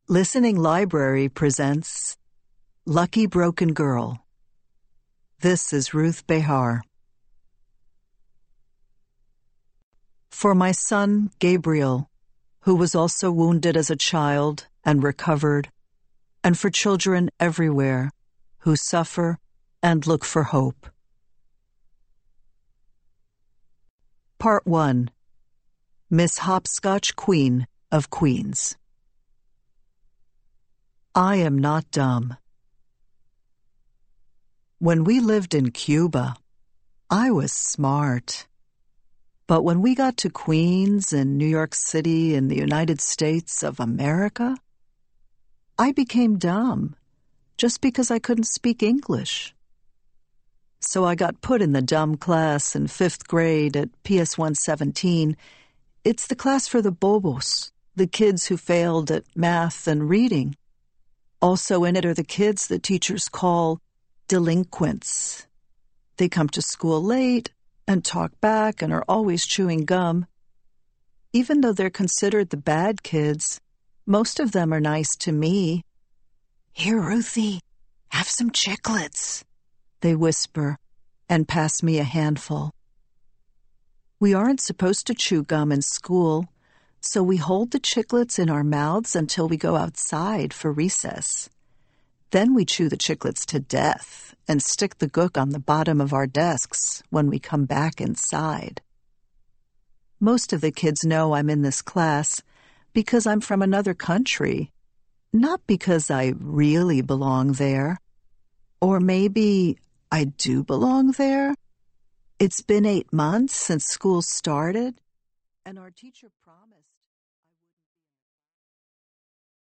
Listening Library presents Lucky Broken Girl. This is Ruth Behar. For my son, Gabriel, who was also wounded as a child and recovered, and for children everywhere who suffer and look for hope. Part 1. Miss Hopscotch Queen of Queens. I am not dumb. When we lived in Cuba, I was smart. But when we got to Queens and New York City in the United States of America, I became dumb just because I couldn't speak English. So I got put in the dumb class in 5th grade at PS 117. It's the class for the bobos, the kids who failed at math and reading. Also in it are the kids that teachers call delinquents. They come to school late and talk back and are always chewing gum. Even though they're considered the bad kids, most of them are nice to me. "Here, Ruthie, have some chiclets," they whisper and pass me a handful. We aren't supposed to chew gum in school, so we hold the chiclets in our mouths until we go outside for recess. Then we chew the chiclets to death and stick the gook on the bottom of our desks when we come back inside. Most of the kids know I'm in this class because I'm from another country, not because I really belong there. Or maybe I do belong there. It's been 8 months since school started, and our teacher promised